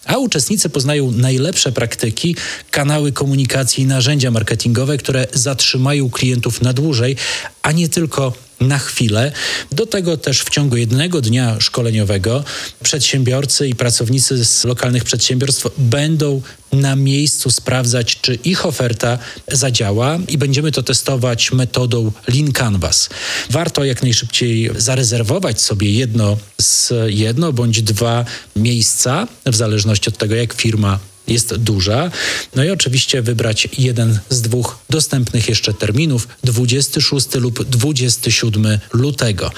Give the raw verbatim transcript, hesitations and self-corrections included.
A uczestnicy poznają najlepsze praktyki, kanały komunikacji i narzędzia marketingowe, które zatrzymają klientów na dłużej, a nie tylko na chwilę. Do tego też w ciągu jednego dnia szkoleniowego przedsiębiorcy i pracownicy z lokalnych przedsiębiorstw będą na miejscu sprawdzać, czy ich oferta zadziała i będziemy to testować metodą Lean Canvas. Warto jak najszybciej zarezerwować sobie jedno z jedno bądź dwa miejsca, w zależności od tego, jak firma jest duża. No i oczywiście wybrać jeden z dwóch dostępnych jeszcze terminów, dwudziestego szóstego lub dwudziestego siódmego lutego.